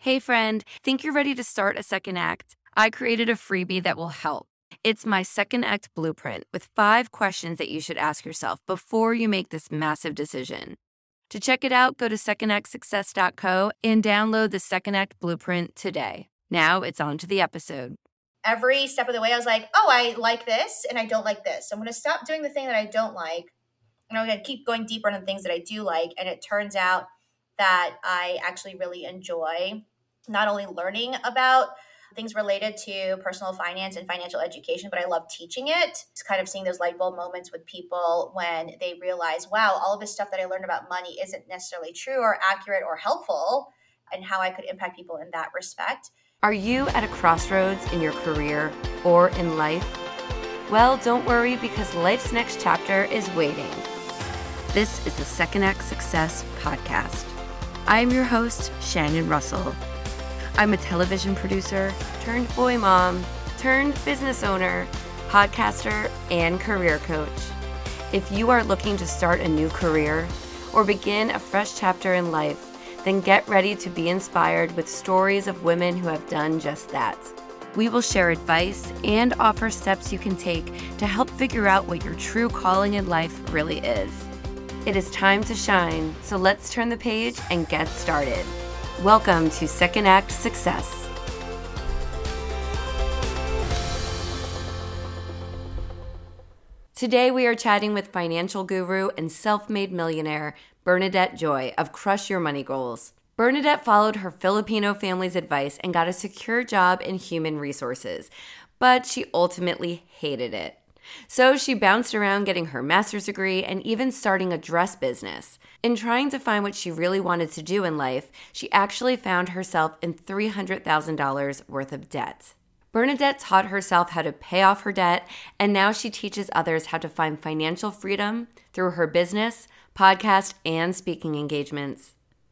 Hey friend, think you're ready to start a second act? I created a freebie that will help. It's my second act blueprint with 5 questions that you should ask yourself before you make this massive decision. To check it out, go to secondactsuccess.co and download the second act blueprint today. Now it's on to the episode. Every step of the way, I was like, oh, I like this and I don't like this. So I'm going to stop doing the thing that I don't like. And I'm going to keep going deeper into the things that I do like. And it turns out that I actually really enjoy not only learning about things related to personal finance and financial education, but I love teaching it. It's kind of seeing those light bulb moments with people when they realize, wow, all of this stuff that I learned about money isn't necessarily true or accurate or helpful, and how I could impact people in that respect. Are you at a crossroads in your career or in life? Well, don't worry, because life's next chapter is waiting. This is the Second Act Success Podcast. I am your host, Shannon Russell. I'm a television producer, turned boy mom, turned business owner, podcaster, and career coach. If you are looking to start a new career or begin a fresh chapter in life, then get ready to be inspired with stories of women who have done just that. We will share advice and offer steps you can take to help figure out what your true calling in life really is. It is time to shine, so let's turn the page and get started. Welcome to Second Act Success. Today we are chatting with financial guru and self-made millionaire Bernadette Joy of Crush Your Money Goals. Bernadette followed her Filipino family's advice and got a secure job in human resources, but she ultimately hated it. So she bounced around getting her master's degree and even starting a dress business. In trying to find what she really wanted to do in life, she actually found herself in $300,000 worth of debt. Bernadette taught herself how to pay off her debt, and now she teaches others how to find financial freedom through her business, podcast, and speaking engagements.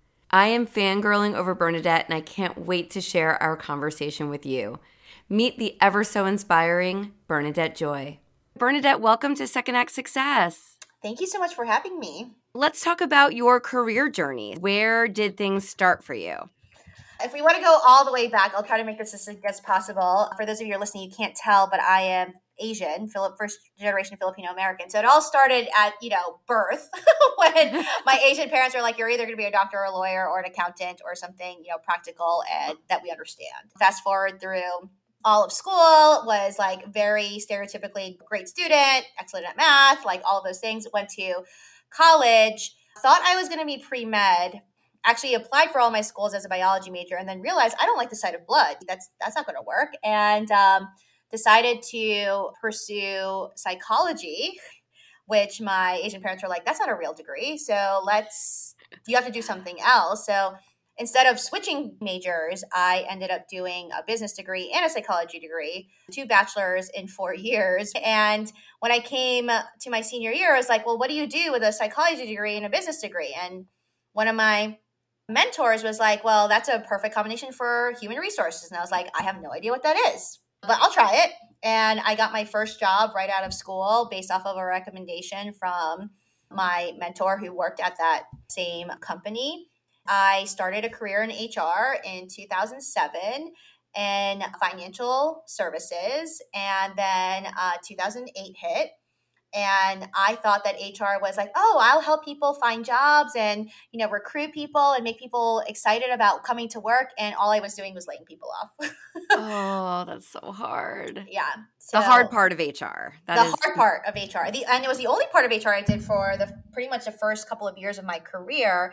I am fangirling over Bernadette, and I can't wait to share our conversation with you. Meet the ever so inspiring Bernadette Joy. Bernadette, welcome to Second Act Success. Thank you so much for having me. Let's talk about your career journey. Where did things start for you? If we want to go all the way back, I'll try to make this as succinct as possible. For those of you who are listening, you can't tell, but I am Asian, first generation Filipino American. So it all started at, birth when my Asian parents were like, you're either going to be a doctor or a lawyer or an accountant or something, practical and that we understand. Fast forward through all of school, was like very stereotypically great student, excellent at math, like all of those things. Went to college, thought I was going to be pre-med, actually applied for all my schools as a biology major, and then realized I don't like the sight of blood. That's not going to work. And decided to pursue psychology, which my Asian parents were like, that's not a real degree. So you have to do something else. So instead of switching majors, I ended up doing a business degree and a psychology degree, 2 bachelors in 4 years. And when I came to my senior year, I was like, well, what do you do with a psychology degree and a business degree? And one of my mentors was like, well, that's a perfect combination for human resources. And I was like, I have no idea what that is, but I'll try it. And I got my first job right out of school based off of a recommendation from my mentor who worked at that same company. I started a career in HR in 2007 in financial services, and then 2008 hit. And I thought that HR was like, oh, I'll help people find jobs and, recruit people and make people excited about coming to work. And all I was doing was laying people off. Oh, that's so hard. Yeah. The hard part of HR. Hard part of HR. And it was the only part of HR I did for pretty much the first couple of years of my career.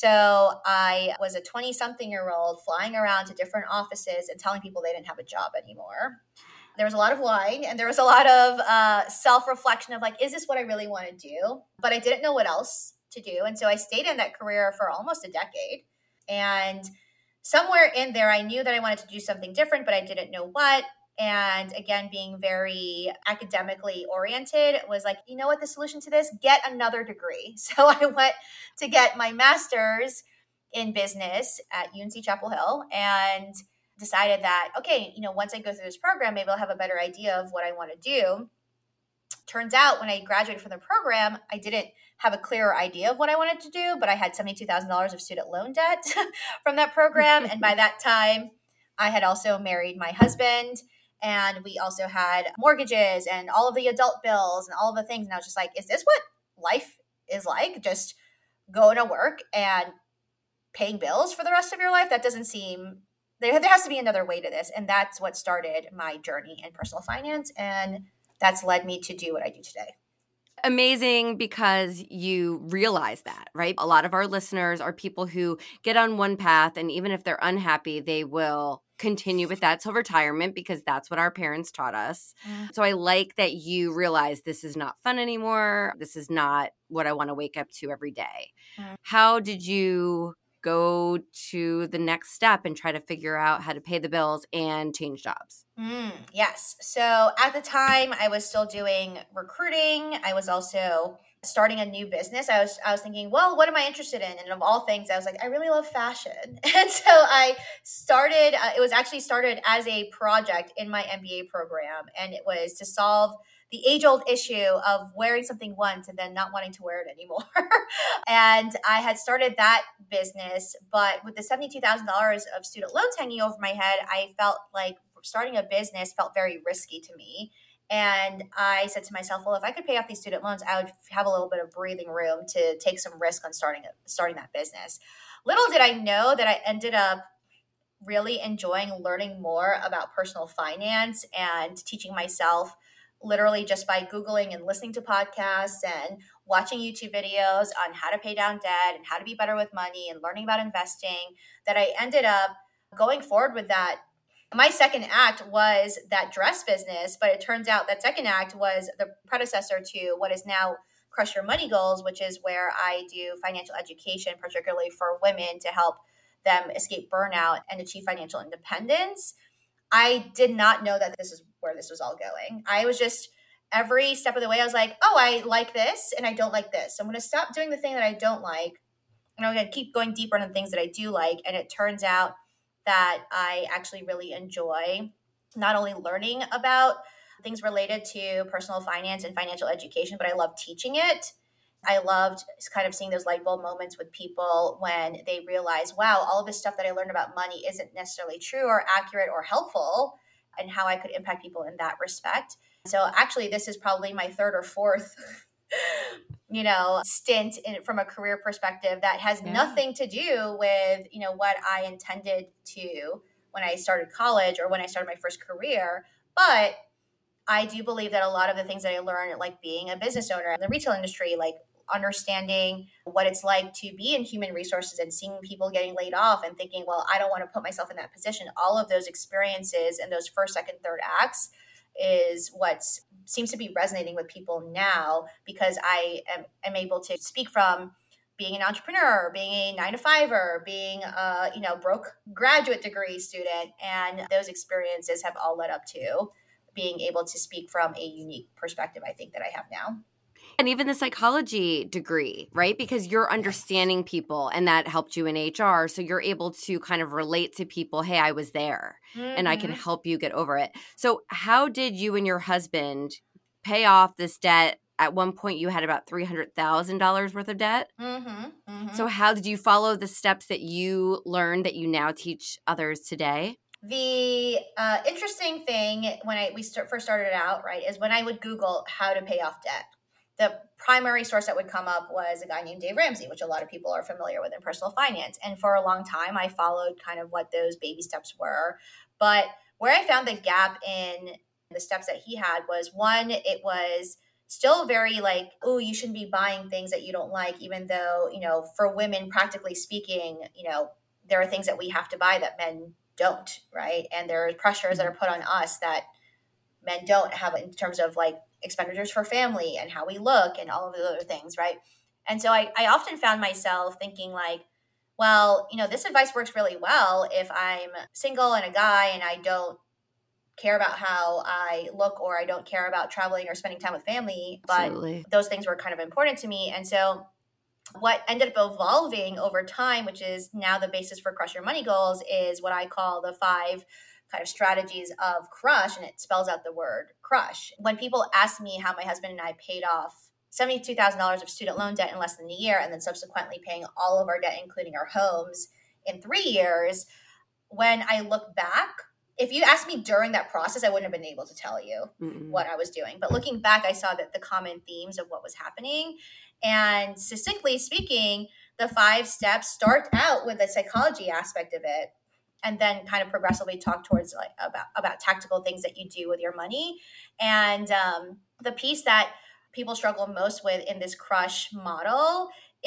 So I was a 20-something-year-old flying around to different offices and telling people they didn't have a job anymore. There was a lot of lying and there was a lot of self-reflection of like, is this what I really want to do? But I didn't know what else to do. And so I stayed in that career for almost a decade. And somewhere in there, I knew that I wanted to do something different, but I didn't know what. And again, being very academically oriented, was like, you know what the solution to this? Get another degree. So I went to get my master's in business at UNC Chapel Hill and decided that, okay, once I go through this program, maybe I'll have a better idea of what I want to do. turns out when I graduated from the program, I didn't have a clearer idea of what I wanted to do, but I had $72,000 of student loan debt from that program. And by that time, I had also married my husband, and we also had mortgages and all of the adult bills and all of the things. And I was just like, is this what life is like? Just going to work and paying bills for the rest of your life? That doesn't seem, there has to be another way to this. And that's what started my journey in personal finance. And that's led me to do what I do today. Amazing, because you realize that, right? A lot of our listeners are people who get on one path, and even if they're unhappy, they will continue with that till retirement because that's what our parents taught us. So I like that you realize this is not fun anymore. This is not what I want to wake up to every day. How did you go to the next step and try to figure out how to pay the bills and change jobs? Yes. So at the time, I was still doing recruiting. I was also starting a new business. I was thinking, well, what am I interested in? And of all things, I was like, I really love fashion. And so I started, it was actually started as a project in my MBA program. And it was to solve the age-old issue of wearing something once and then not wanting to wear it anymore. And I had started that business, but with the $72,000 of student loans hanging over my head, I felt like starting a business felt very risky to me. And I said to myself, well, if I could pay off these student loans, I would have a little bit of breathing room to take some risk on starting that business. Little did I know that I ended up really enjoying learning more about personal finance and teaching myself literally just by Googling and listening to podcasts and watching YouTube videos on how to pay down debt and how to be better with money and learning about investing, that I ended up going forward with that. My second act was that dress business, but it turns out that second act was the predecessor to what is now Crush Your Money Goals, which is where I do financial education, particularly for women, to help them escape burnout and achieve financial independence. I did not know that this is where this was all going. I was just, every step of the way, I was like, oh, I like this and I don't like this. So I'm going to stop doing the thing that I don't like, and I'm going to keep going deeper into the things that I do like. And it turns out that I actually really enjoy not only learning about things related to personal finance and financial education, but I love teaching it. I loved kind of seeing those light bulb moments with people when they realize, wow, all of this stuff that I learned about money isn't necessarily true or accurate or helpful, and how I could impact people in that respect. So actually, this is probably my third or fourth stint from a career perspective that has nothing to do with, what I intended to when I started college or when I started my first career. But I do believe that a lot of the things that I learned, like being a business owner in the retail industry, like understanding what it's like to be in human resources and seeing people getting laid off and thinking, well, I don't want to put myself in that position. All of those experiences and those first, second, third acts is what seems to be resonating with people now, because I am able to speak from being an entrepreneur, being a 9-to-5er, being a broke graduate degree student, and those experiences have all led up to being able to speak from a unique perspective, I think, that I have now. And even the psychology degree, right? Because you're understanding people, and that helped you in HR. So you're able to kind of relate to people. Hey, I was there and I can help you get over it. So how did you and your husband pay off this debt? At one point you had about $300,000 worth of debt. So how did you follow the steps that you learned that you now teach others today? The interesting thing when we first started out, right, is when I would Google how to pay off debt, the primary source that would come up was a guy named Dave Ramsey, which a lot of people are familiar with in personal finance. And for a long time, I followed kind of what those baby steps were. But where I found the gap in the steps that he had was, one, it was still very like, oh, you shouldn't be buying things that you don't like, even though, for women, practically speaking, there are things that we have to buy that men don't, right? And there are pressures that are put on us that men don't have in terms of like expenditures for family and how we look and all of the other things, right? And so I often found myself thinking like, well, this advice works really well if I'm single and a guy and I don't care about how I look, or I don't care about traveling or spending time with family, but Absolutely. Those things were kind of important to me. And so what ended up evolving over time, which is now the basis for Crush Your Money Goals, is what I call the 5 kind of strategies of Crush, and it spells out the word crush. When people ask me how my husband and I paid off $72,000 of student loan debt in less than a year, and then subsequently paying all of our debt, including our homes, in 3 years, when I look back, if you asked me during that process, I wouldn't have been able to tell you what I was doing. But looking back, I saw that the common themes of what was happening. And succinctly speaking, the 5 steps start out with the psychology aspect of it, and then kind of progressively talk towards like about tactical things that you do with your money. And the piece that people struggle most with in this Crush model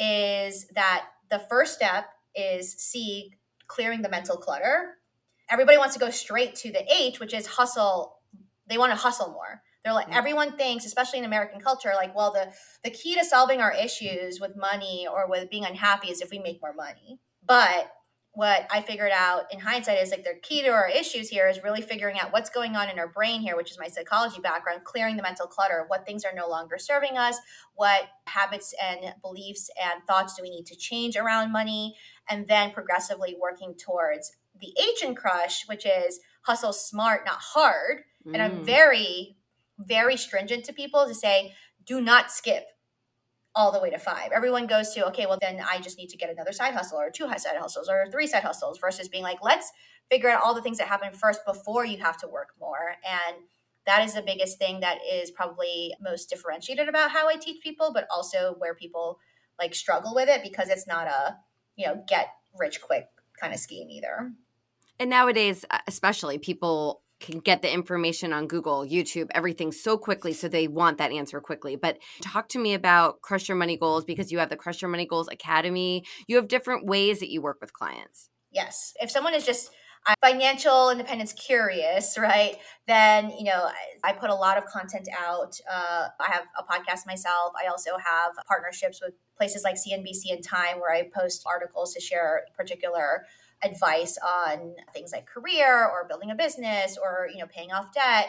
is that the first step is C, clearing the mental clutter. Everybody wants to go straight to the H, which is hustle. They want to hustle more. They're like, everyone thinks, especially in American culture, like, well, the key to solving our issues with money or with being unhappy is if we make more money. But what I figured out in hindsight is like the key to our issues here is really figuring out what's going on in our brain here, which is my psychology background, clearing the mental clutter, what things are no longer serving us, what habits and beliefs and thoughts do we need to change around money, and then progressively working towards the H in Crush, which is hustle smart, not hard. And I'm very, very stringent to people to say, do not skip all the way to 5. Everyone goes to, okay, well, then I just need to get another side hustle or 2 side hustles or 3 side hustles, versus being like, let's figure out all the things that happen first before you have to work more. And that is the biggest thing that is probably most differentiated about how I teach people, but also where people like struggle with it, because it's not a, get rich quick kind of scheme either. And nowadays, especially, people can get the information on Google, YouTube, everything so quickly, so they want that answer quickly. But talk to me about Crush Your Money Goals, because you have the Crush Your Money Goals Academy. You have different ways that you work with clients. Yes. If someone is just financial independence curious, right, then, I put a lot of content out. I have a podcast myself. I also have partnerships with places like CNBC and Time, where I post articles to share particular advice on things like career or building a business or, paying off debt.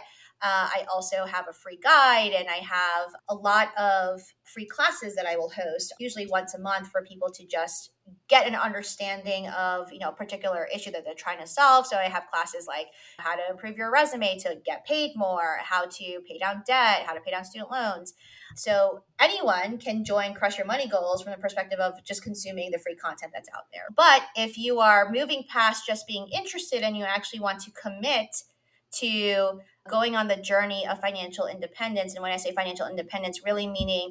I also have a free guide, and I have a lot of free classes that I will host, usually once a month, for people to just get an understanding of, a particular issue that they're trying to solve. So I have classes like how to improve your resume to get paid more, how to pay down debt, how to pay down student loans. So anyone can join Crush Your Money Goals from the perspective of just consuming the free content that's out there. But if you are moving past just being interested and you actually want to commit to going on the journey of financial independence, and when I say financial independence, really meaning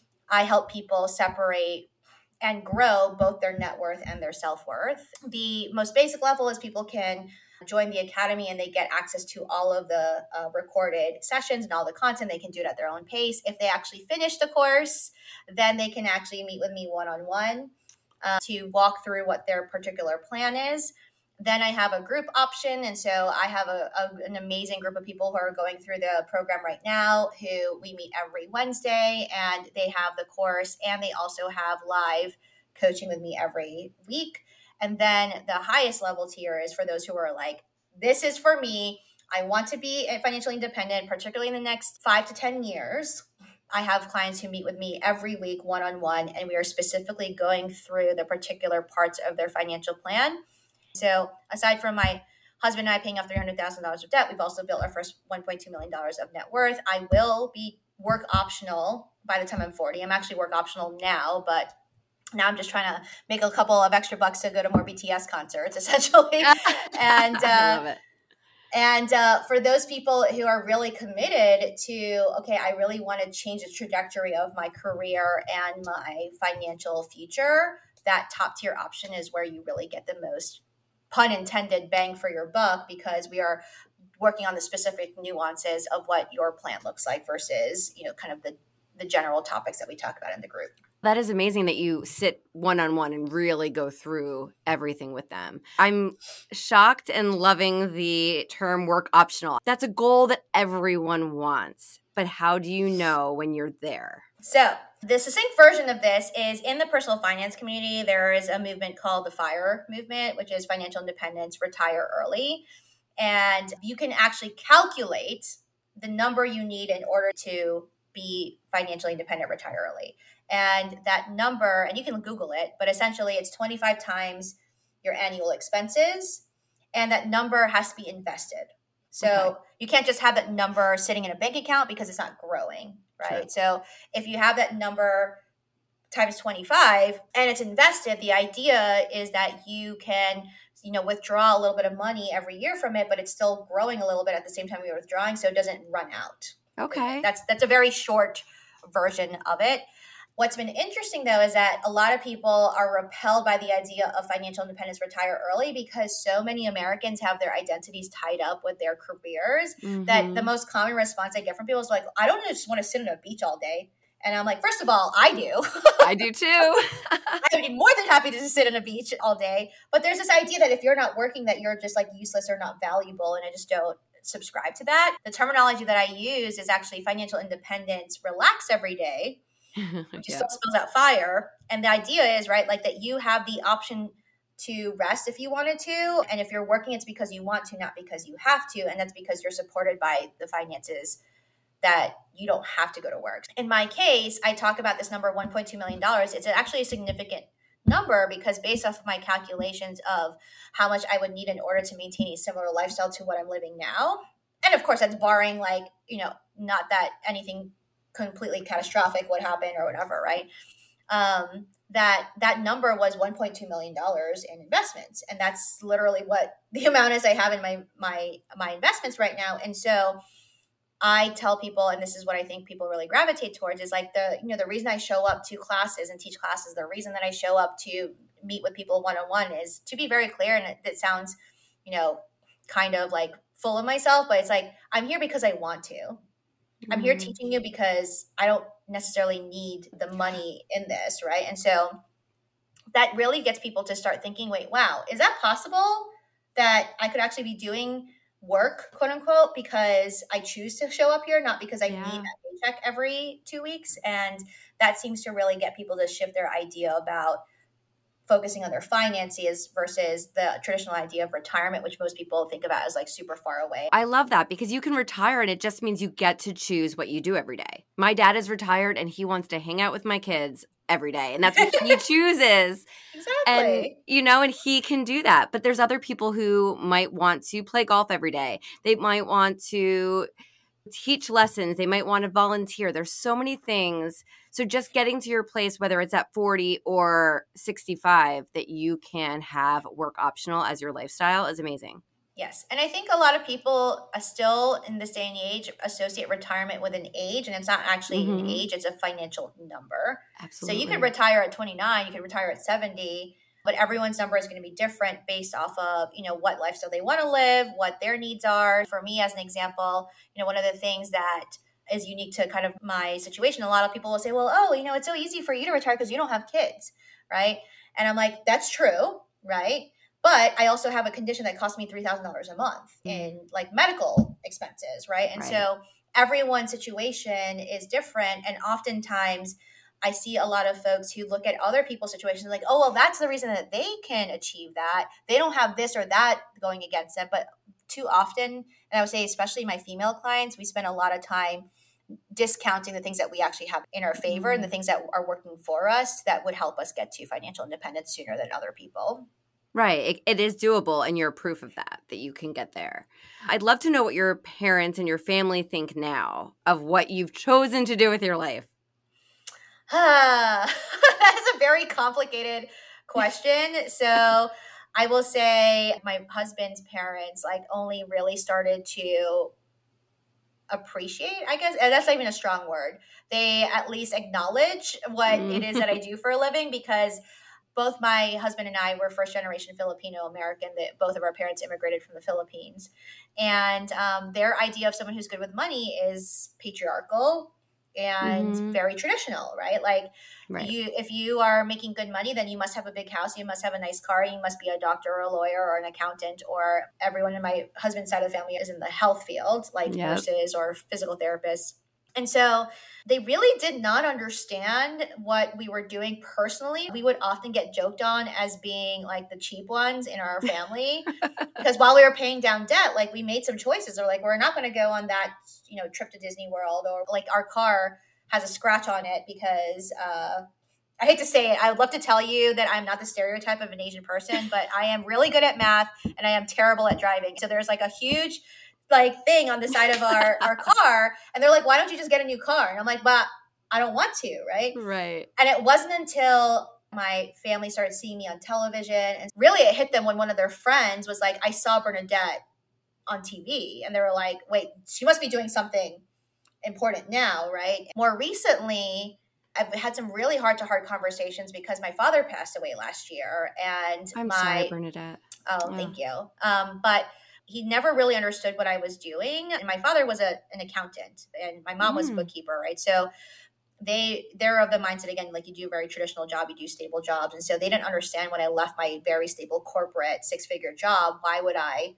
I help people separate and grow both their net worth and their self-worth. The most basic level is people can join the academy and they get access to all of the recorded sessions and all the content. They can do it at their own pace. If they actually finish the course, then they can actually meet with me one-on-one to walk through what their particular plan is. Then I have a group option. And so I have an amazing group of people who are going through the program right now, who we meet every Wednesday, and they have the course, and they also have live coaching with me every week. And then the highest level tier is for those who are like, this is for me. I want to be financially independent, particularly in the next 5 to 10 years. I have clients who meet with me every week one-on-one, and we are specifically going through the particular parts of their financial plan. So aside from my husband and I paying off $300,000 of debt, we've also built our first $1.2 million of net worth. I will be work optional by the time I'm 40. I'm actually work optional now, but now I'm just trying to make a couple of extra bucks to go to more BTS concerts, essentially. And I love it. And for those people who are really committed to, okay, I really want to change the trajectory of my career and my financial future, that top tier option is where you really get the most, pun intended, bang for your buck, because we are working on the specific nuances of what your plan looks like versus, kind of the general topics that we talk about in the group. That is amazing that you sit one-on-one and really go through everything with them. I'm shocked and loving the term work optional. That's a goal that everyone wants, but how do you know when you're there? So the succinct version of this is, in the personal finance community, there is a movement called the FIRE movement, which is financial independence, retire early. And you can actually calculate the number you need in order to be financially independent, retire early. And that number, and you can Google it, but essentially it's 25 times your annual expenses and that number has to be invested. So you can't just have that number sitting in a bank account because it's not growing, right? True. So if you have that number times 25 and it's invested, the idea is that you can, withdraw a little bit of money every year from it, but it's still growing a little bit at the same time you're withdrawing, so it doesn't run out. Okay. That's a very short version of it. What's been interesting, though, is that a lot of people are repelled by the idea of financial independence, retire early, because so many Americans have their identities tied up with their careers that the most common response I get from people is like, I don't just want to sit on a beach all day. And I'm like, first of all, I do. I do too. I would be more than happy to just sit on a beach all day. But there's this idea that if you're not working, that you're just like useless or not valuable. And I just don't subscribe to that. The terminology that I use is actually financial independence, relax every day, which still spells out fire. And the idea is, right, like that you have the option to rest if you wanted to. And if you're working, it's because you want to, not because you have to. And that's because you're supported by the finances that you don't have to go to work. In my case, I talk about this number, $1.2 million. It's actually a significant number because based off of my calculations of how much I would need in order to maintain a similar lifestyle to what I'm living now. And of course, that's barring not that anything completely catastrophic would happen or whatever, right? That number was $1.2 million in investments. And that's literally what the amount is I have in my investments right now. And so I tell people, and this is what I think people really gravitate towards, is like the reason I show up to classes and teach classes, the reason that I show up to meet with people one-on-one is to be very clear. And it sounds, kind of like full of myself, but it's like, I'm here because I want to. I'm here teaching you because I don't necessarily need the money in this, right? And so that really gets people to start thinking, wait, wow, is that possible that I could actually be doing work, quote unquote, because I choose to show up here, not because I need a paycheck every 2 weeks. And that seems to really get people to shift their idea about focusing on their finances versus the traditional idea of retirement, which most people think about as like super far away. I love that because you can retire and it just means you get to choose what you do every day. My dad is retired and he wants to hang out with my kids every day. And that's what he chooses. Exactly. And, and he can do that. But there's other people who might want to play golf every day. They might want to teach lessons. They might want to volunteer. There's so many things. So just getting to your place, whether it's at 40 or 65, that you can have work optional as your lifestyle is amazing. Yes. And I think a lot of people still in this day and age associate retirement with an age, and it's not actually an age, it's a financial number. Absolutely. So you could retire at 29, you could retire at 70, but everyone's number is going to be different based off of, what lifestyle they want to live, what their needs are. For me, as an example, one of the things that is unique to kind of my situation, a lot of people will say, well, it's so easy for you to retire because you don't have kids, right? And I'm like, that's true, right? But I also have a condition that costs me $3,000 a month in like medical expenses, right? And so everyone's situation is different. And oftentimes I see a lot of folks who look at other people's situations like, oh, well, that's the reason that they can achieve that. They don't have this or that going against them. But too often, and I would say especially my female clients, we spend a lot of time discounting the things that we actually have in our favor and the things that are working for us that would help us get to financial independence sooner than other people. Right. It is doable, and you're proof of that you can get there. I'd love to know what your parents and your family think now of what you've chosen to do with your life. That is a very complicated question. So I will say my husband's parents only really started to appreciate, I guess, and that's not even a strong word. They at least acknowledge what it is that I do for a living, because both my husband and I were first generation Filipino American. That both of our parents immigrated from the Philippines. And their idea of someone who's good with money is patriarchal and very traditional, right? If you are making good money, then you must have a big house, you must have a nice car, you must be a doctor or a lawyer or an accountant, or everyone in my husband's side of the family is in the health field, like nurses or physical therapists. And so they really did not understand what we were doing personally. We would often get joked on as being like the cheap ones in our family because while we were paying down debt, we made some choices. Or we're not going to go on that, trip to Disney World, or our car has a scratch on it because, I hate to say it. I would love to tell you that I'm not the stereotype of an Asian person, but I am really good at math and I am terrible at driving. So there's like a huge like thing on the side of our car. And they're like, why don't you just get a new car? And I'm like, but I don't want to, right? Right. And it wasn't until my family started seeing me on television, and really it hit them when one of their friends was like, I saw Bernadette on TV. And they were like, wait, she must be doing something important now, right? More recently, I've had some really heart-to-heart conversations because my father passed away last year. And I'm sorry, Bernadette. Oh, thank you. But he never really understood what I was doing. And my father was an accountant and my mom was a bookkeeper, right? So they're of the mindset, again, like you do a very traditional job, you do stable jobs. And so they didn't understand when I left my very stable corporate 6-figure job, why would I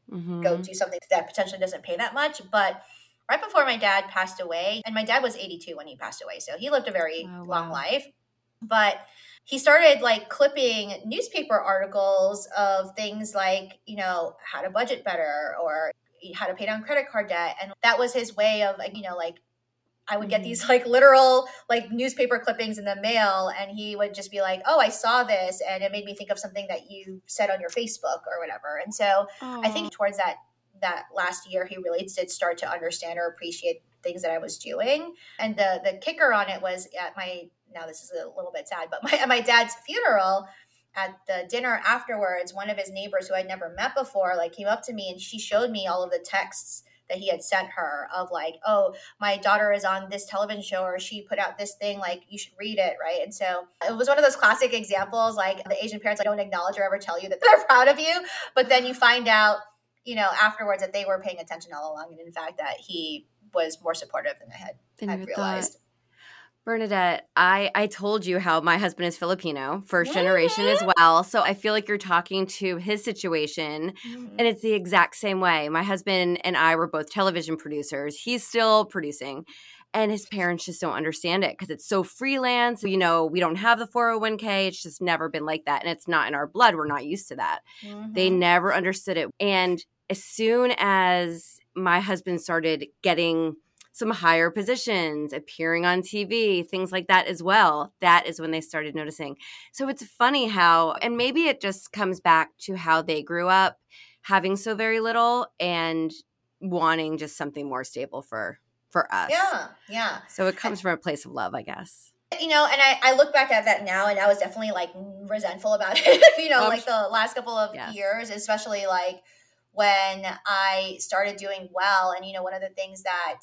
go do something that potentially doesn't pay that much? But right before my dad passed away, and my dad was 82 when he passed away, so he lived a very long life, but he started like clipping newspaper articles of things like, you know, how to budget better or how to pay down credit card debt. And that was his way of, you know, like I would get these like literal like newspaper clippings in the mail, and he would just be like, oh, I saw this and it made me think of something that you said on your Facebook or whatever. And so I think towards that last year, he really did start to understand or appreciate things that I was doing. And the kicker on it was at now this is a little bit sad, but at my dad's funeral, at the dinner afterwards, one of his neighbors who I'd never met before, like came up to me and she showed me all of the texts that he had sent her of like, oh, my daughter is on this television show or she put out this thing, like you should read it, right? And so it was one of those classic examples, like the Asian parents like, don't acknowledge or ever tell you that they're proud of you, but then you find out, you know, afterwards that they were paying attention all along, and in fact that he was more supportive than I had realized. Bernadette, I told you how my husband is Filipino, first generation as well. So I feel like you're talking to his situation, and it's the exact same way. My husband and I were both television producers. He's still producing, and his parents just don't understand it because it's so freelance. You know, we don't have the 401k. It's just never been like that, and it's not in our blood. We're not used to that. They never understood it. And as soon as my husband started getting some higher positions, appearing on TV, things like that as well, that is when they started noticing. So it's funny how, and maybe it just comes back to how they grew up, having so very little and wanting just something more stable for us. Yeah. So it comes from a place of love, I guess. You know, and I look back at that now, and I was definitely like resentful about it, you know, like the last couple of years, especially like when I started doing well. And, you know, one of the things that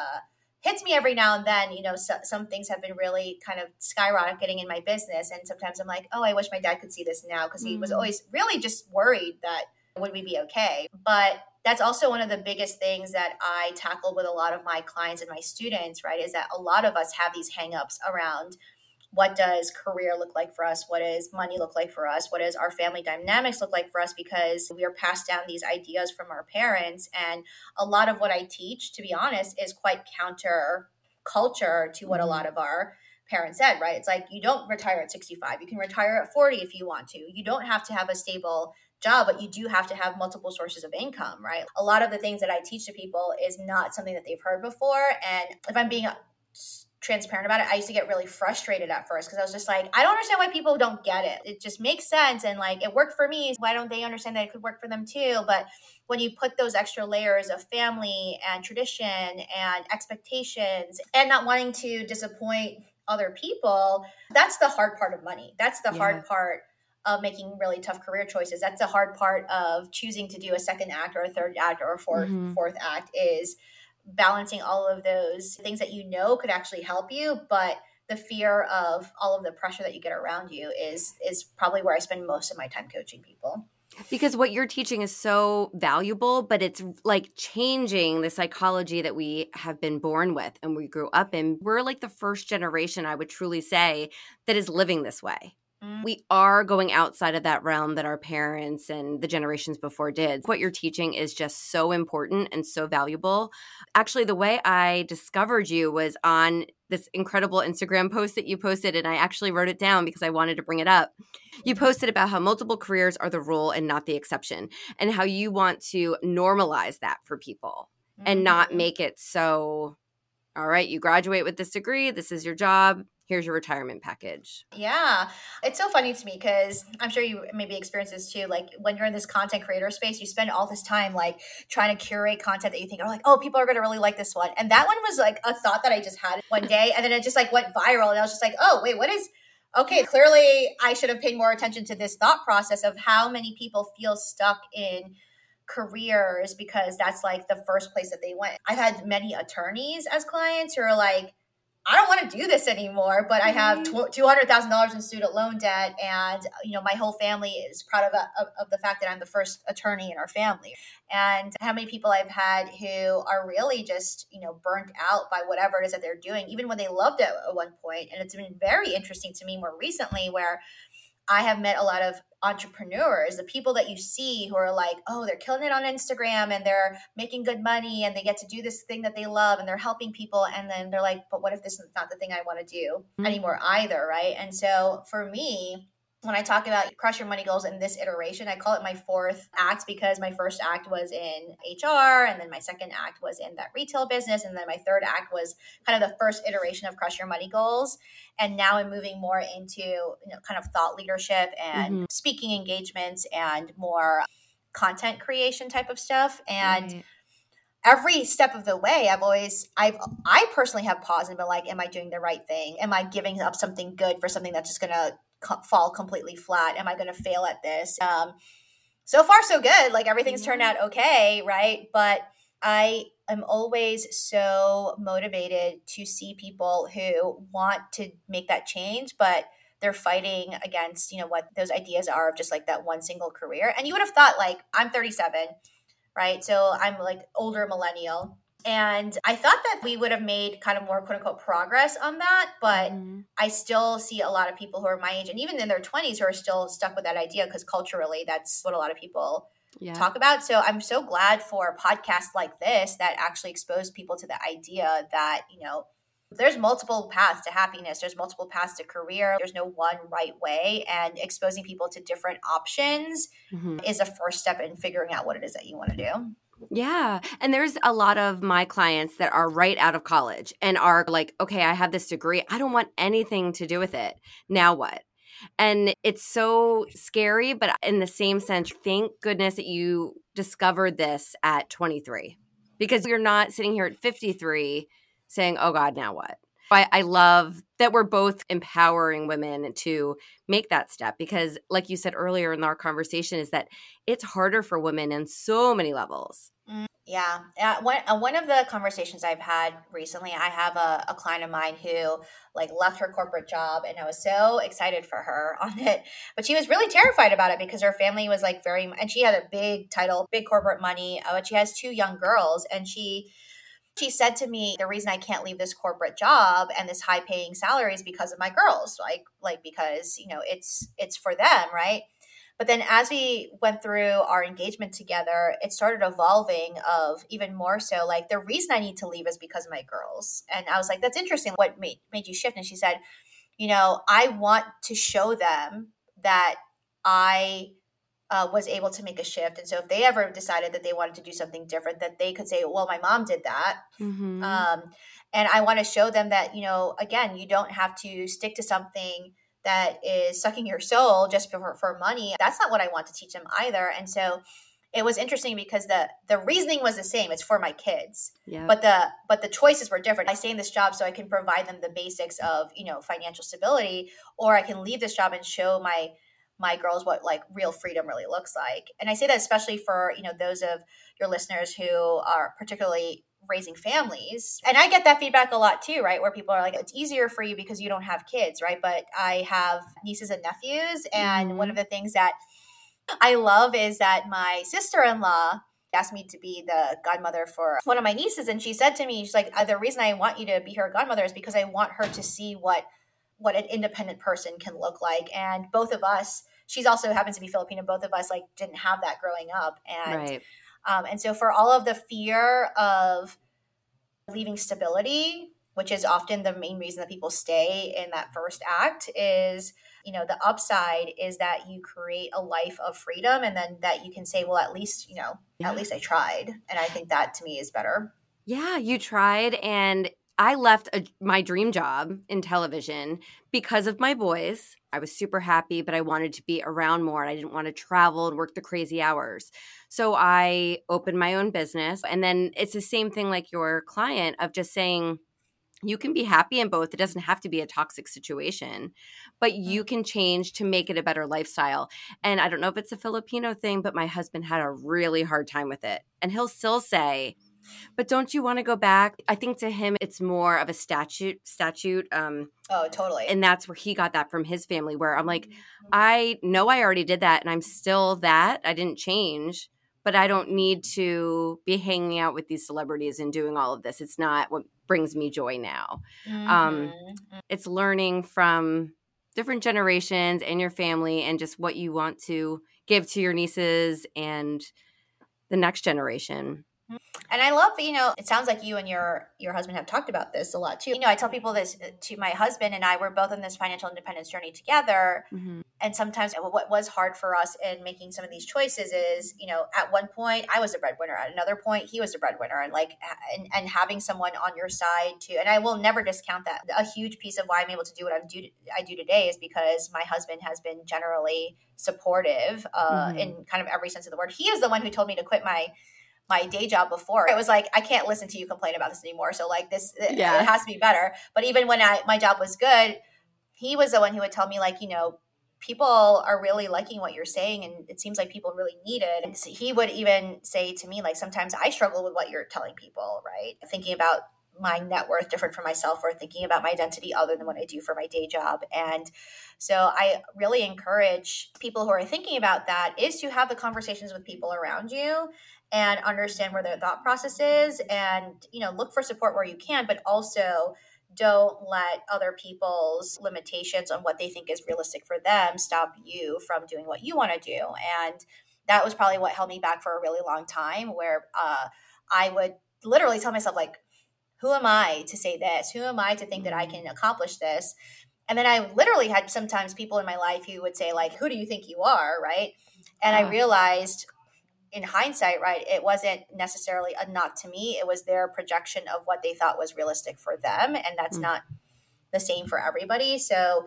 hits me every now and then, you know, some things have been really kind of skyrocketing in my business. And sometimes I'm like, oh, I wish my dad could see this now, because he was always really just worried that would we be okay. But that's also one of the biggest things that I tackle with a lot of my clients and my students, right, is that a lot of us have these hangups around what does career look like for us? What does money look like for us? What does our family dynamics look like for us? Because we are passed down these ideas from our parents. And a lot of what I teach, to be honest, is quite counter culture to what a lot of our parents said, right? It's like, you don't retire at 65. You can retire at 40 if you want to. You don't have to have a stable job, but you do have to have multiple sources of income, right? A lot of the things that I teach to people is not something that they've heard before. And if I'm being transparent about it, I used to get really frustrated at first because I was just like, I don't understand why people don't get it. It just makes sense. And like, it worked for me. Why don't they understand that it could work for them too? But when you put those extra layers of family and tradition and expectations and not wanting to disappoint other people, that's the hard part of money. That's the hard part of making really tough career choices. That's the hard part of choosing to do a second act or a third act or a fourth act, is balancing all of those things that you know could actually help you, but the fear of all of the pressure that you get around you is probably where I spend most of my time coaching people. Because what you're teaching is so valuable, but it's like changing the psychology that we have been born with and we grew up in. We're like the first generation, I would truly say, that is living this way. We are going outside of that realm that our parents and the generations before did. What you're teaching is just so important and so valuable. Actually, the way I discovered you was on this incredible Instagram post that you posted, and I actually wrote it down because I wanted to bring it up. You posted about how multiple careers are the rule and not the exception, and how you want to normalize that for people and not make it so, all right, you graduate with this degree, this is your job, here's your retirement package. Yeah. It's so funny to me because I'm sure you maybe experience this too. Like when you're in this content creator space, you spend all this time like trying to curate content that you think are like, oh, people are going to really like this one. And that one was like a thought that I just had one day. And then it just like went viral. And I was just like, oh, wait, okay, clearly I should have paid more attention to this thought process of how many people feel stuck in careers because that's like the first place that they went. I've had many attorneys as clients who are like, I don't want to do this anymore, but I have $200,000 in student loan debt, and my whole family is proud of the fact that I'm the first attorney in our family. And how many people I've had who are really just burnt out by whatever it is that they're doing, even when they loved it at one point. And it's been very interesting to me more recently, where I have met a lot of entrepreneurs, the people that you see who are like, oh, they're killing it on Instagram and they're making good money and they get to do this thing that they love and they're helping people. And then they're like, but what if this is not the thing I want to do anymore either, right? And so for me, when I talk about Crush Your Money Goals in this iteration, I call it my fourth act because my first act was in HR, and then my second act was in that retail business, and then my third act was kind of the first iteration of Crush Your Money Goals. And now I'm moving more into kind of thought leadership and speaking engagements and more content creation type of stuff. And every step of the way, I personally have paused and been like, am I doing the right thing? Am I giving up something good for something that's just going to fall completely flat? Am I going to fail at this? So far, so good. Like everything's turned out okay, right? But I am always so motivated to see people who want to make that change, but they're fighting against, what those ideas are of just like that one single career. And you would have thought like, I'm 37, right? So I'm like older millennial. And I thought that we would have made kind of more quote unquote progress on that. But I still see a lot of people who are my age and even in their 20s who are still stuck with that idea because culturally that's what a lot of people talk about. So I'm so glad for podcasts like this that actually expose people to the idea that, there's multiple paths to happiness. There's multiple paths to career. There's no one right way. And exposing people to different options is a first step in figuring out what it is that you want to do. Yeah. And there's a lot of my clients that are right out of college and are like, okay, I have this degree. I don't want anything to do with it. Now what? And it's so scary, but in the same sense, thank goodness that you discovered this at 23 because you're not sitting here at 53 saying, oh God, now what? I love that we're both empowering women to make that step because like you said earlier in our conversation is that it's harder for women in so many levels. Yeah. One of the conversations I've had recently, I have a client of mine who like left her corporate job and I was so excited for her on it, but she was really terrified about it because her family was like and she had a big title, big corporate money, but she has two young girls. And she said to me, the reason I can't leave this corporate job and this high paying salary is because of my girls, like because, it's for them. Right. But then as we went through our engagement together, it started evolving of even more so like the reason I need to leave is because of my girls. And I was like, that's interesting. What made you shift? And she said, I want to show them that I was able to make a shift. And so if they ever decided that they wanted to do something different, that they could say, well, my mom did that. And I want to show them that, again, you don't have to stick to something that is sucking your soul just for money. That's not what I want to teach them either. And so it was interesting because the reasoning was the same. It's for my kids, but the choices were different. I stay in this job so I can provide them the basics of, financial stability, or I can leave this job and show my girls what like real freedom really looks like. And I say that especially for, those of your listeners who are particularly raising families. And I get that feedback a lot too, right? Where people are like, it's easier for you because you don't have kids, right? But I have nieces and nephews. And one of the things that I love is that my sister-in-law asked me to be the godmother for one of my nieces. And she said to me, she's like, the reason I want you to be her godmother is because I want her to see what an independent person can look like. And both of us, she's also happens to be Filipino. Both of us like didn't have that growing up. And, and so for all of the fear of leaving stability, which is often the main reason that people stay in that first act is, the upside is that you create a life of freedom and then that you can say, well, at least, at least I tried. And I think that to me is better. Yeah, you tried and I left my dream job in television because of my boys. I was super happy, but I wanted to be around more and I didn't want to travel and work the crazy hours. So I opened my own business. And then it's the same thing like your client of just saying, you can be happy in both. It doesn't have to be a toxic situation, but you can change to make it a better lifestyle. And I don't know if it's a Filipino thing, but my husband had a really hard time with it. And he'll still say, but don't you want to go back? I think to him, it's more of a statute. Oh, totally. And that's where he got that from his family, where I'm like, I know I already did that and I'm still that. I didn't change, but I don't need to be hanging out with these celebrities and doing all of this. It's not what brings me joy now. It's learning from different generations and your family and just what you want to give to your nieces and the next generation. And I love, it sounds like you and your husband have talked about this a lot too. I tell people this to my husband and I, we're both on this financial independence journey together. Mm-hmm. And sometimes what was hard for us in making some of these choices is, at one point I was the breadwinner, at another point he was the breadwinner, and and having someone on your side too. And I will never discount that. A huge piece of why I'm able to do what I do today is because my husband has been generally supportive in kind of every sense of the word. He is the one who told me to quit my day job before. It was like, I can't listen to you complain about this anymore. So like it has to be better. But even when my job was good, he was the one who would tell me like, people are really liking what you're saying and it seems like people really need it. And so he would even say to me, like, sometimes I struggle with what you're telling people, right? Thinking about my net worth different for myself or thinking about my identity other than what I do for my day job. And so I really encourage people who are thinking about that is to have the conversations with people around you and understand where their thought process is and, look for support where you can, but also don't let other people's limitations on what they think is realistic for them stop you from doing what you want to do. And that was probably what held me back for a really long time, where I would literally tell myself, like, who am I to say this? Who am I to think that I can accomplish this? And then I literally had sometimes people in my life who would say, like, who do you think you are? Right. And I realized in hindsight, right, it wasn't necessarily a knock to me. It was their projection of what they thought was realistic for them. And that's not the same for everybody. So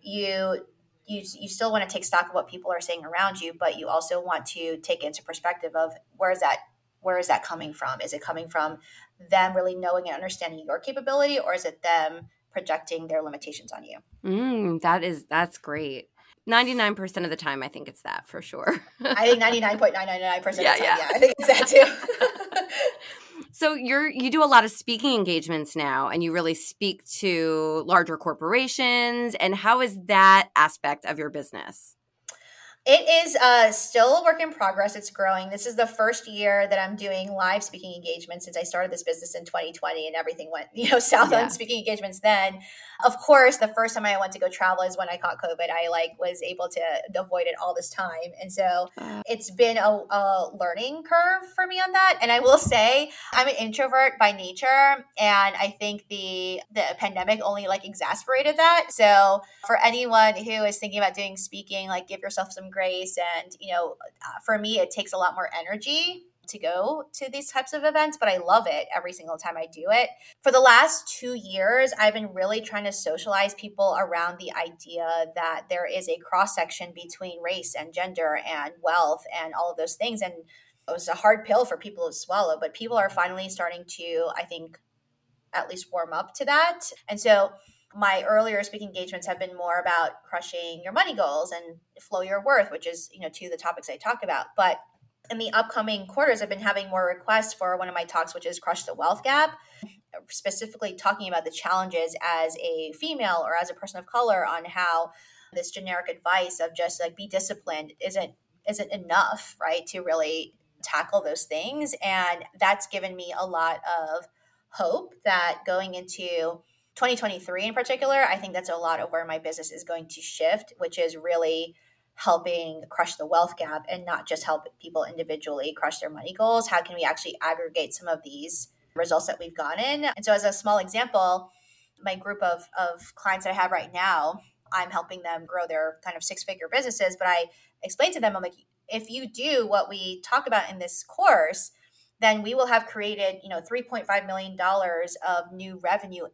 you still want to take stock of what people are saying around you, but you also want to take into perspective of where is that coming from? Is it coming from them really knowing and understanding your capability, or is it them projecting their limitations on you? That's great. 99% of the time, I think it's that for sure. I think 99.999% of the time. Yeah, I think it's that too. So you do a lot of speaking engagements now, and you really speak to larger corporations. And how is that aspect of your business? It is still a work in progress. It's growing. This is the first year that I'm doing live speaking engagements since I started this business in 2020, and everything went, south on speaking engagements then. Of course, the first time I went to go travel is when I caught COVID. I was able to avoid it all this time. And so it's been a learning curve for me on that. And I will say I'm an introvert by nature. And I think the pandemic only exasperated that. So for anyone who is thinking about doing speaking, give yourself some grace. And, for me, it takes a lot more energy to go to these types of events, but I love it every single time I do it. For the last 2 years, I've been really trying to socialize people around the idea that there is a cross section between race and gender and wealth and all of those things. And it was a hard pill for people to swallow, but people are finally starting to, I think, at least warm up to that. And so my earlier speaking engagements have been more about crushing your money goals and flow your worth, which is, two of the topics I talk about. But in the upcoming quarters, I've been having more requests for one of my talks, which is Crush the Wealth Gap, specifically talking about the challenges as a female or as a person of color on how this generic advice of just be disciplined isn't enough, right, to really tackle those things. And that's given me a lot of hope that going into 2023 in particular, I think that's a lot of where my business is going to shift, which is really helping crush the wealth gap and not just help people individually crush their money goals. How can we actually aggregate some of these results that we've gotten? And so as a small example, my group of clients that I have right now, I'm helping them grow their kind of 6-figure businesses. But I explain to them, I'm like, if you do what we talk about in this course, then we will have created, $3.5 million of new revenue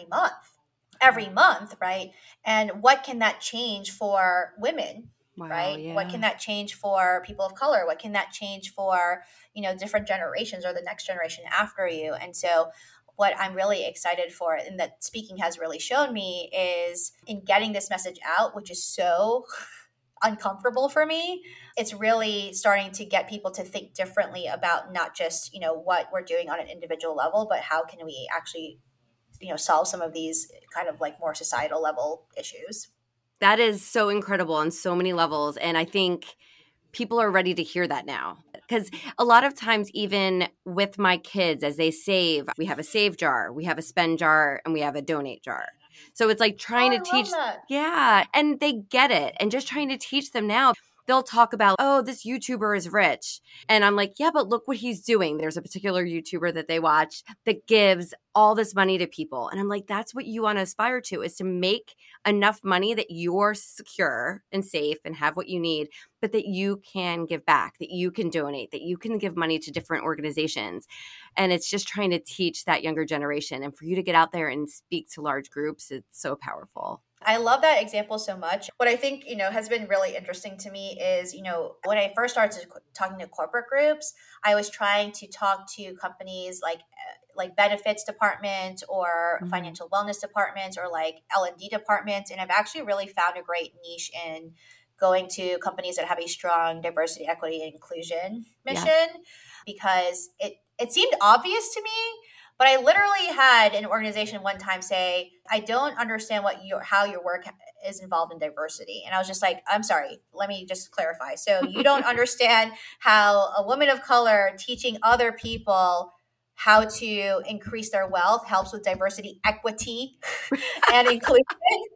every month, right? And what can that change for women? Wow, Right? yeah. What can that change for people of color? What can that change for, different generations or the next generation after you? And so what I'm really excited for and that speaking has really shown me is in getting this message out, which is so uncomfortable for me, it's really starting to get people to think differently about not just, what we're doing on an individual level, but how can we actually, solve some of these kind of like more societal level issues. That is so incredible on so many levels. And I think people are ready to hear that now. Because a lot of times, even with my kids, as they save, we have a save jar, we have a spend jar, and we have a donate jar. So it's like trying to teach. Yeah. And they get it. And just trying to teach them now. They'll talk about, oh, this YouTuber is rich. And I'm like, yeah, but look what he's doing. There's a particular YouTuber that they watch that gives all this money to people. And I'm like, that's what you want to aspire to, is to make enough money that you're secure and safe and have what you need, but that you can give back, that you can donate, that you can give money to different organizations. And it's just trying to teach that younger generation. And for you to get out there and speak to large groups, it's so powerful. I love that example so much. What I think, has been really interesting to me is, when I first started talking to corporate groups, I was trying to talk to companies like benefits department or financial wellness departments or like L&D departments. And I've actually really found a great niche in going to companies that have a strong diversity, equity, and inclusion mission because it seemed obvious to me. But I literally had an organization one time say, I don't understand how your work is involved in diversity. And I was just like, I'm sorry, let me just clarify. So you don't understand how a woman of color teaching other people how to increase their wealth helps with diversity, equity, and inclusion.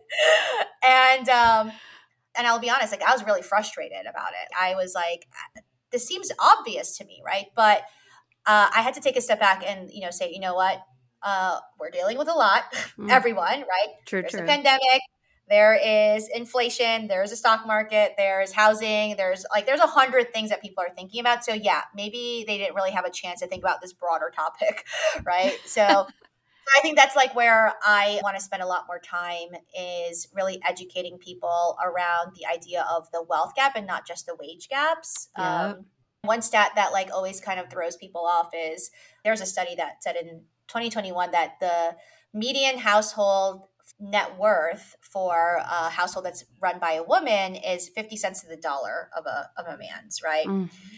And I'll be honest, like I was really frustrated about it. I was like, this seems obvious to me, right? But I had to take a step back and, say, you know what? We're dealing with a lot, everyone, right? There's a pandemic, there is inflation, there's a stock market, there's housing, there's 100 things that people are thinking about. So yeah, maybe they didn't really have a chance to think about this broader topic, right? So I think that's like where I want to spend a lot more time is really educating people around the idea of the wealth gap and not just the wage gaps. Yep. One stat that like always kind of throws people off is there's a study that said in 2021 that the median household net worth for a household that's run by a woman is 50 cents to the dollar of a man's, right?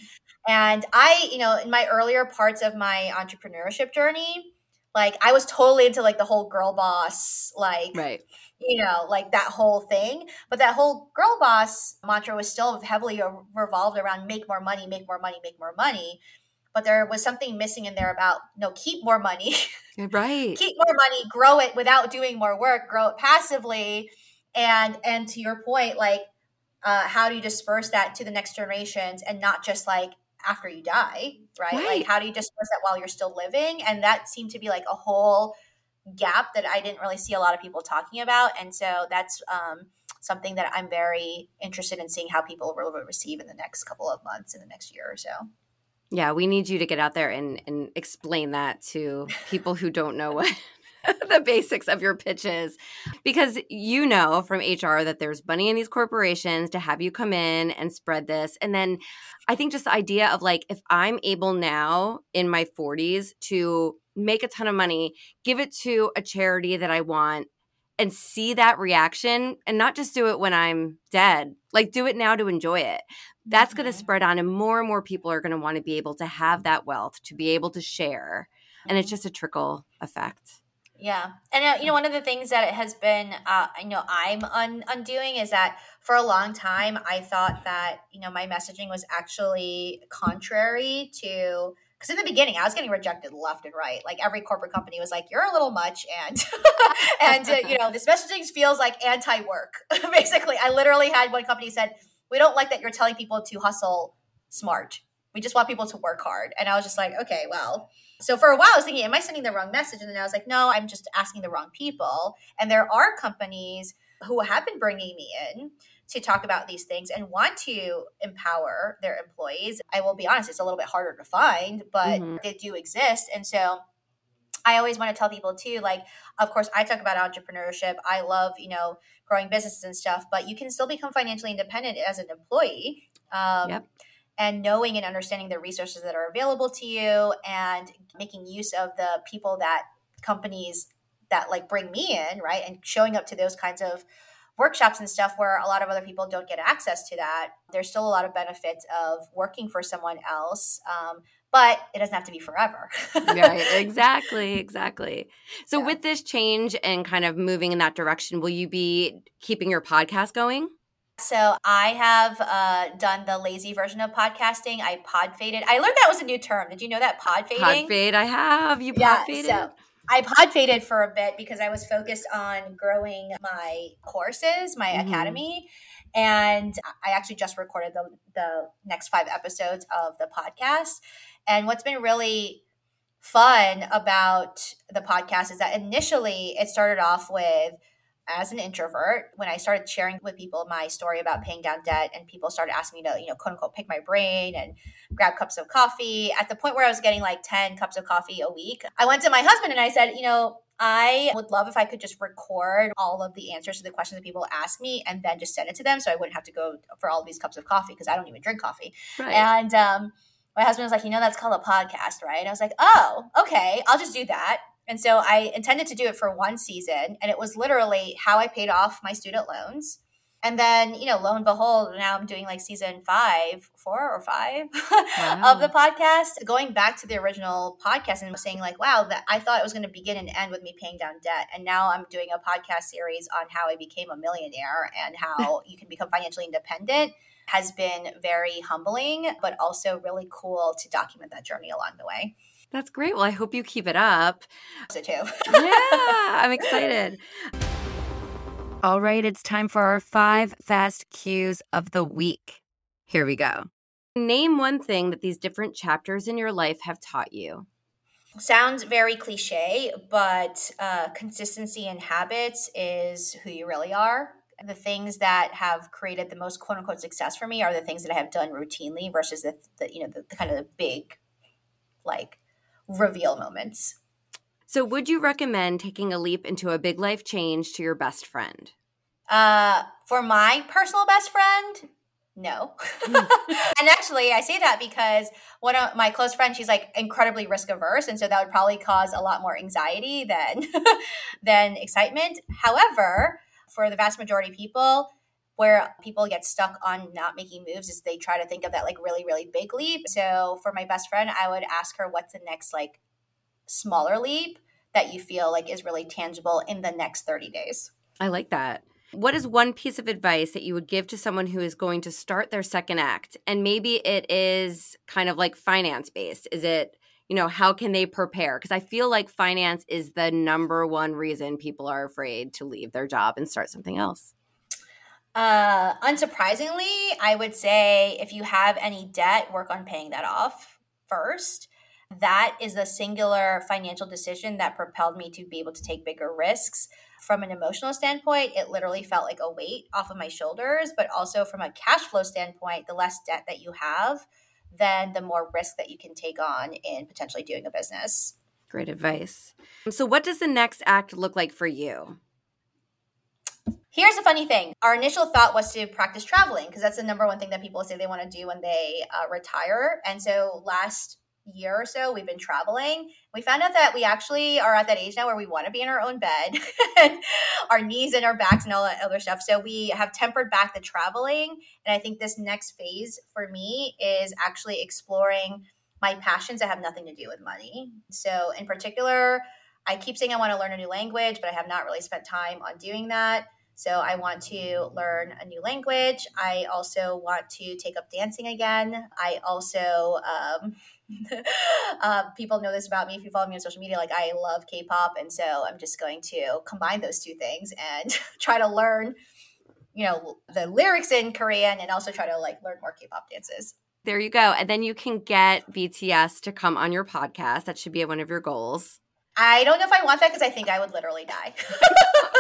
And I, in my earlier parts of my entrepreneurship journey, like I was totally into like the whole girl boss, like, right. Like that whole thing. But that whole girl boss mantra was still heavily revolved around make more money, make more money, make more money. But there was something missing in there about, keep more money. Right. Keep more money, grow it without doing more work, grow it passively. And to your point, like, how do you disperse that to the next generations and not just like after you die, right? Like, how do you disperse that while you're still living? And that seemed to be like a whole gap that I didn't really see a lot of people talking about. And so that's something that I'm very interested in seeing how people will receive in the next couple of months, in the next year or so. Yeah, we need you to get out there and explain that to people who don't know what the basics of your pitches, because from HR that there's money in these corporations to have you come in and spread this. And then I think just the idea of like, if I'm able now in my 40s to make a ton of money, give it to a charity that I want and see that reaction and not just do it when I'm dead, like do it now to enjoy it. That's going to spread on, and more people are going to want to be able to have that wealth, to be able to share. And it's just a trickle effect. Yeah. And, one of the things that it has been, I'm undoing is that for a long time, I thought that, my messaging was actually contrary to, because in the beginning, I was getting rejected left and right. Like every corporate company was like, you're a little much. And, this messaging feels like anti-work. Basically, I literally had one company said, we don't like that you're telling people to hustle smart. We just want people to work hard. And I was just like, okay, well. So for a while I was thinking, am I sending the wrong message? And then I was like, no, I'm just asking the wrong people. And there are companies who have been bringing me in to talk about these things and want to empower their employees. I will be honest, it's a little bit harder to find, but they do exist. And so I always want to tell people too, like, of course, I talk about entrepreneurship. I love, growing businesses and stuff, but you can still become financially independent as an employee. And knowing and understanding the resources that are available to you and making use of the people that companies that like bring me in, right? And showing up to those kinds of workshops and stuff where a lot of other people don't get access to that. There's still a lot of benefits of working for someone else. But it doesn't have to be forever. Right. Exactly. So with this change and kind of moving in that direction, will you be keeping your podcast going? So I have done the lazy version of podcasting. I pod faded. I learned that was a new term. Did you know that, pod fading? Pod fade, I have. You pod faded? So I pod faded for a bit because I was focused on growing my courses, my academy. And I actually just recorded the next 5 episodes of the podcast. And what's been really fun about the podcast is that initially it started off with as an introvert, when I started sharing with people my story about paying down debt and people started asking me to, quote unquote, pick my brain and grab cups of coffee, at the point where I was getting like 10 cups of coffee a week, I went to my husband and I said, I would love if I could just record all of the answers to the questions that people ask me and then just send it to them so I wouldn't have to go for all these cups of coffee because I don't even drink coffee. Right. And my husband was like, that's called a podcast, right? And I was like, oh, okay, I'll just do that. And so I intended to do it for 1 season. And it was literally how I paid off my student loans. And then, lo and behold, now I'm doing like season 4 or 5 of the podcast, going back to the original podcast and saying like, wow, that I thought it was going to begin and end with me paying down debt. And now I'm doing a podcast series on how I became a millionaire and how you can become financially independent. Has been very humbling, but also really cool to document that journey along the way. That's great. Well, I hope you keep it up. So too. Yeah, I'm excited. All right, it's time for our 5 fast cues of the week. Here we go. Name one thing that these different chapters in your life have taught you. Sounds very cliche, but consistency in habits is who you really are. The things that have created the most quote unquote success for me are the things that I have done routinely versus the kind of the big like reveal moments. So would you recommend taking a leap into a big life change to your best friend? For my personal best friend, no. And actually I say that because one of my close friends, she's like incredibly risk averse. And so that would probably cause a lot more anxiety than excitement. However, for the vast majority of people, where people get stuck on not making moves is they try to think of that like really, really big leap. So for my best friend, I would ask her what's the next like smaller leap that you feel like is really tangible in the next 30 days. I like that. What is one piece of advice that you would give to someone who is going to start their second act? And maybe it is kind of like finance based. Is it, how can they prepare? Because I feel like finance is the number one reason people are afraid to leave their job and start something else. Unsurprisingly, I would say if you have any debt, work on paying that off first. That is the singular financial decision that propelled me to be able to take bigger risks. From an emotional standpoint, it literally felt like a weight off of my shoulders, but also from a cash flow standpoint, the less debt that you have, then the more risk that you can take on in potentially doing a business. Great advice. So what does the next act look like for you? Here's the funny thing. Our initial thought was to practice traveling because that's the number one thing that people say they want to do when they retire. And so last year or so, we've been traveling. We found out that we actually are at that age now where we want to be in our own bed, and our knees and our backs and all that other stuff. So we have tempered back the traveling. And I think this next phase for me is actually exploring my passions that have nothing to do with money. So in particular, I keep saying I want to learn a new language, but I have not really spent time on doing that. So I want to learn a new language. I also want to take up dancing again. I also, people know this about me if you follow me on social media, like I love K-pop. And so I'm just going to combine those two things and try to learn, the lyrics in Korean and also try to like learn more K-pop dances. There you go. And then you can get BTS to come on your podcast. That should be one of your goals. I don't know if I want that because I think I would literally die.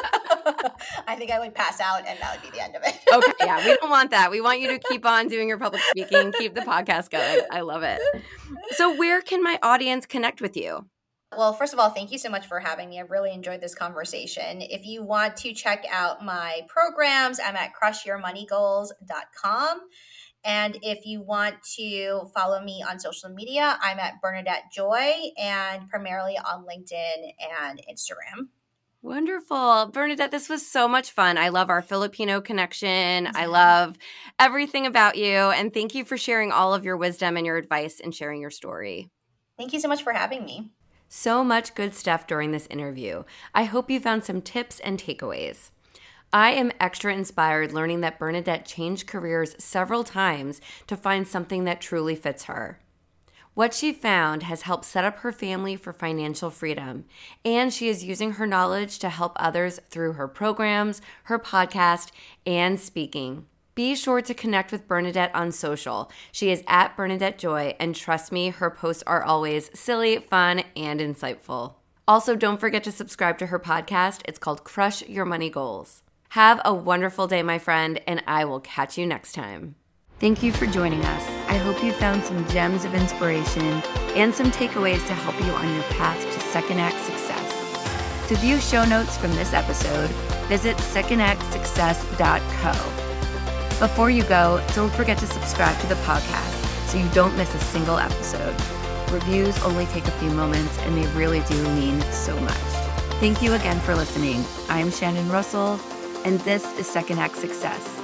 I think I would pass out and that would be the end of it. Okay, yeah, we don't want that. We want you to keep on doing your public speaking, keep the podcast going. I love it. So where can my audience connect with you? Well, first of all, thank you so much for having me. I've really enjoyed this conversation. If you want to check out my programs, I'm at crushyourmoneygoals.com. And if you want to follow me on social media, I'm at Bernadette Joy and primarily on LinkedIn and Instagram. Wonderful. Bernadette, this was so much fun. I love our Filipino connection. I love everything about you. And thank you for sharing all of your wisdom and your advice and sharing your story. Thank you so much for having me. So much good stuff during this interview. I hope you found some tips and takeaways. I am extra inspired learning that Bernadette changed careers several times to find something that truly fits her. What she found has helped set up her family for financial freedom, and she is using her knowledge to help others through her programs, her podcast, and speaking. Be sure to connect with Bernadette on social. She is at Bernadette Joy, and trust me, her posts are always silly, fun, and insightful. Also, don't forget to subscribe to her podcast. It's called Crush Your Money Goals. Have a wonderful day, my friend, and I will catch you next time. Thank you for joining us. I hope you found some gems of inspiration and some takeaways to help you on your path to Second Act success. To view show notes from this episode, visit secondactsuccess.co. Before you go, don't forget to subscribe to the podcast so you don't miss a single episode. Reviews only take a few moments, and they really do mean so much. Thank you again for listening. I'm Shannon Russell, and this is Second Act Success.